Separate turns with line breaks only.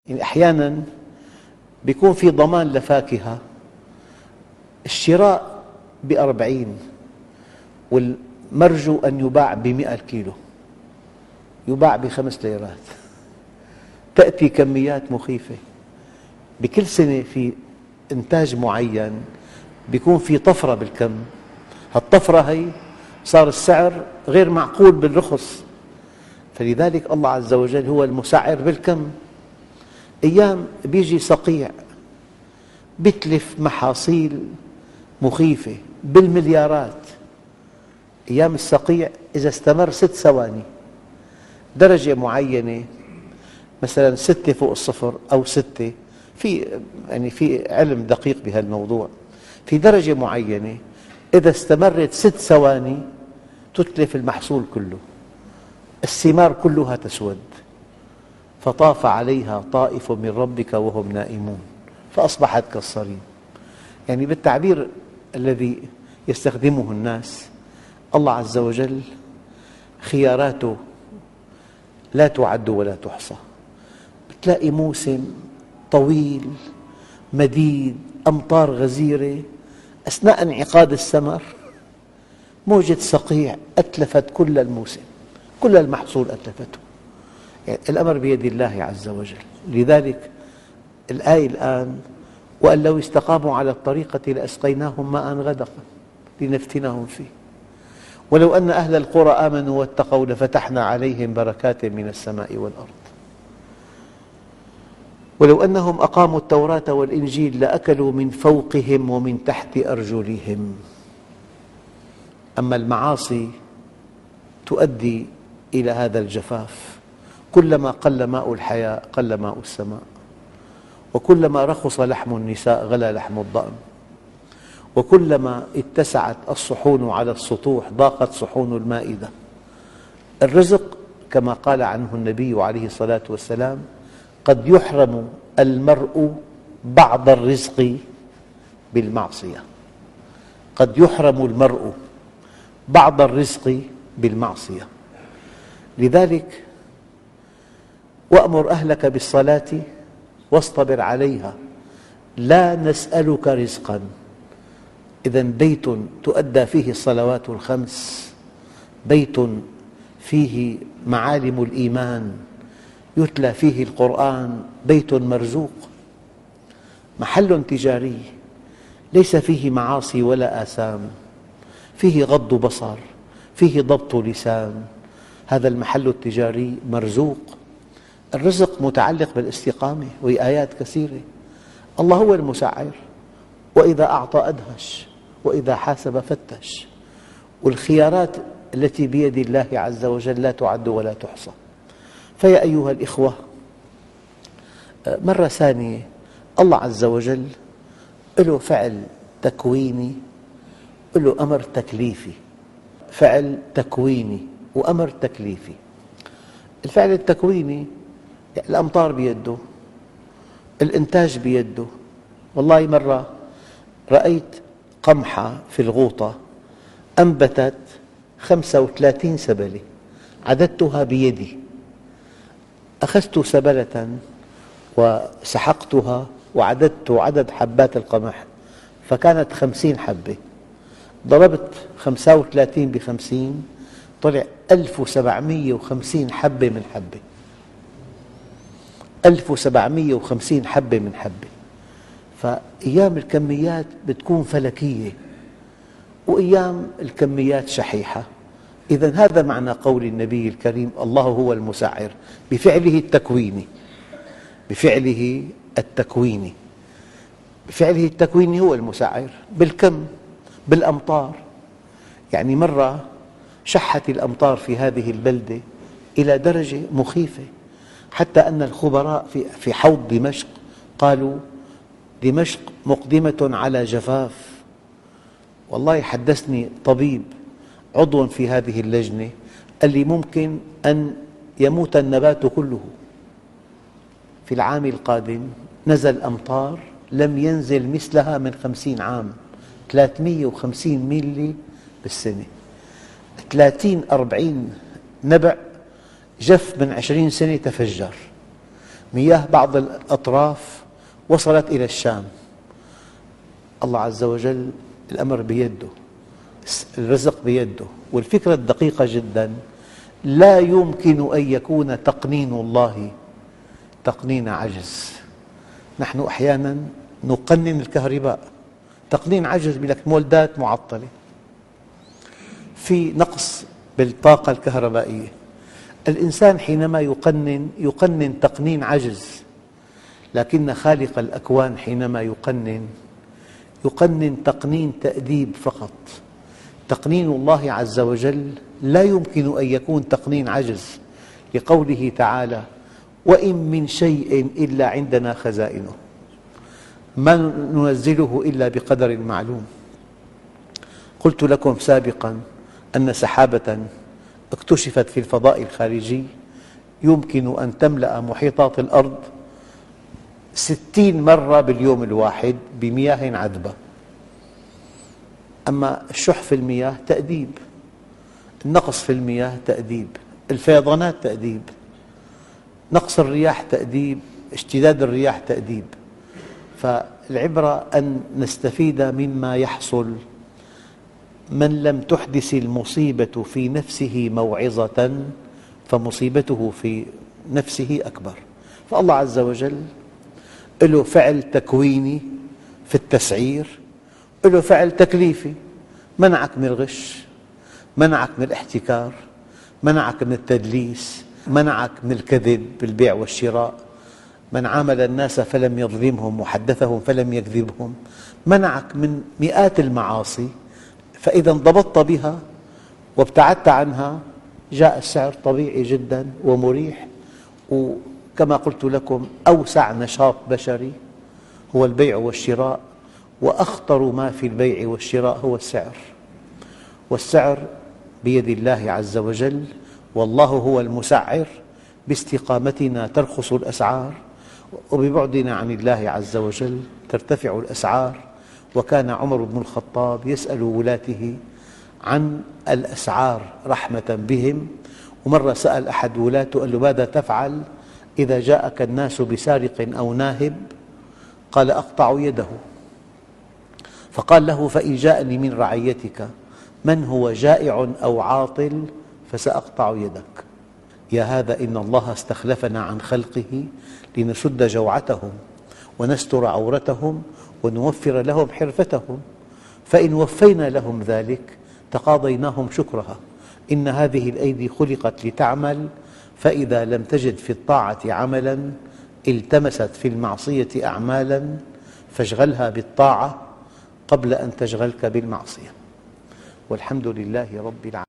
يعني أحياناً بيكون في ضمان لفاكهة، الشراء ب40 والمرجو أن يباع ب100 كيلو، يباع ب5 ليرات. تأتي كميات مخيفة. بكل سنة في إنتاج معين بيكون في طفرة بالكم، هالطفرة هي صار السعر غير معقول بالرخص، فلذلك الله عز وجل هو المسعر بالكم. أيام بيجي صقيع بيتلف محاصيل مخيفة بالمليارات. أيام الصقيع إذا استمر 6 ثواني، درجة معينة مثلا 6 فوق الصفر أو 6، في علم دقيق بهالموضوع، في درجة معينة إذا استمرت 6 ثواني تتلف المحصول كله، الثمار كلها تسود. فطاف عليها طائف من ربك وهم نائمون فأصبحت كالصريم. يعني بالتعبير الذي يستخدمه الناس، الله عز وجل خياراته لا تعد ولا تحصى. تلاقي موسم طويل مديد، أمطار غزيرة، أثناء انعقاد الثمر موجة صقيع أتلفت كل الموسم، كل المحصول أتلفته. يعني الأمر بيد الله عز وجل. لذلك الآية الآن: وأن لو استقاموا على الطريقة لأسقيناهم ماء غدقا لنفتنهم فيه ولو أن أهل القرى آمنوا واتقوا لفتحنا عليهم بركات من السماء والأرض ولو أنهم أقاموا التوراة والإنجيل لأكلوا من فوقهم ومن تحت أرجلهم. أما المعاصي تؤدي إلى هذا الجفاف. كلما قل ماء الحياة قل ماء السماء، وكلما رخص لحم النساء غلا لحم الضأن، وكلما اتسعت الصحون على السطوح ضاقت صحون المائدة. الرزق كما قال عنه النبي عليه الصلاة والسلام: قد يحرم المرء بعض الرزق بالمعصية. قد يحرم المرء بعض الرزق بالمعصية. لذلك وأمر أهلك بالصلاة واصطبر عليها لا نسألك رزقا. إذن بيت تؤدى فيه الصلوات الخمس، بيت فيه معالم الإيمان، يتلى فيه القرآن، بيت مرزوق، محل تجاري ليس فيه معاصي ولا آثام، فيه غض بصر، فيه ضبط لسان. هذا المحل التجاري مرزوق. الرزق متعلق بالاستقامة، وهي آيات كثيرة. الله هو المسعر، وإذا أعطى أدهش وإذا حاسب فتش. والخيارات التي بيد الله عز وجل لا تعد ولا تحصى. فيا أيها الإخوة، مرة ثانية الله عز وجل له فعل تكويني وله أمر تكليفي. فعل تكويني وأمر تكليفي. الفعل التكويني الأمطار بيده، الإنتاج بيده. والله مرة رأيت قمحة في الغوطة أنبتت 35 سبلة، عددتها بيدي. أخذت سبلة وسحقتها وعددت عدد حبات القمح فكانت 50 حبة. ضربت 35 ب50 طلع 1750 حبة من حبة. 1750 حبة من حبة. فأيام الكميات بتكون فلكية وأيام الكميات شحيحة. إذن هذا معنى قول النبي الكريم: الله هو المسعر بفعله التكويني. بفعله التكويني. بفعله التكويني هو المسعر بالكم، بالأمطار. يعني مرة شحت الأمطار في هذه البلدة إلى درجة مخيفة، حتى أن الخبراء في حوض دمشق قالوا: دمشق مقدمة على جفاف. والله حدثني طبيب عضو في هذه اللجنة قال لي: ممكن أن يموت النبات كله. في العام القادم نزل أمطار لم ينزل مثلها من 50 عام، 350 ملي بالسنة. 30-40 نبع جف من 20 سنة تفجر. مياه بعض الأطراف وصلت إلى الشام. الله عز وجل الأمر بيده، الرزق بيده. والفكرة الدقيقة جدا، لا يمكن أن يكون تقنين الله تقنين عجز. نحن أحيانا نقنن الكهرباء، تقنين عجز، يقول لك مولدات معطلة، في نقص بالطاقة الكهربائية. الإنسان حينما يقنن تقنين عجز، لكن خالق الأكوان حينما يقنن تقنين تأديب فقط. تقنين الله عز وجل لا يمكن أن يكون تقنين عجز، لقوله تعالى: وإن من شيء إلا عندنا خزائنه ما ننزله إلا بقدر معلوم. قلت لكم سابقا أن سحابة اكتشفت في الفضاء الخارجي يمكن أن تملأ محيطات الأرض 60 مرة باليوم الواحد بمياه عذبة. أما الشح في المياه تأديب، النقص في المياه تأديب، الفيضانات تأديب، نقص الرياح تأديب، اشتداد الرياح تأديب. فالعبرة أن نستفيد مما يحصل. من لم تحدث المصيبة في نفسه موعظة فمصيبته في نفسه أكبر. فالله عز وجل له فعل تكويني في التسعير، له فعل تكليفي، منعك من الغش، منعك من الاحتكار، منعك من التدليس، منعك من الكذب بالبيع والشراء، من عامل الناس فلم يظلمهم وحدثهم فلم يكذبهم، منعك من مئات المعاصي. فإذا انضبطت بها وابتعدت عنها جاء السعر طبيعي جدا ومريح. وكما قلت لكم أوسع نشاط بشري هو البيع والشراء، وأخطر ما في البيع والشراء هو السعر. والسعر بيد الله عز وجل، والله هو المسعر. باستقامتنا ترخص الأسعار، وببعدنا عن الله عز وجل ترتفع الأسعار. وكان عمر بن الخطاب يسأل ولاته عن الأسعار رحمة بهم. ومرة سأل أحد ولاته قال له: ماذا تفعل إذا جاءك الناس بسارق أو ناهب؟ قال: أقطع يده. فقال له: فإن جاءني من رعيتك من هو جائع أو عاطل فسأقطع يدك. يا هذا إن الله استخلفنا عن خلقه لنسد جوعتهم ونستر عورتهم ونوفر لهم حرفتهم، فإن وفينا لهم ذلك تقاضيناهم شكرها. إن هذه الأيدي خلقت لتعمل، فإذا لم تجد في الطاعة عملا التمست في المعصية أعمالا، فاشغلها بالطاعة قبل أن تشغلك بالمعصية. والحمد لله رب العالمين.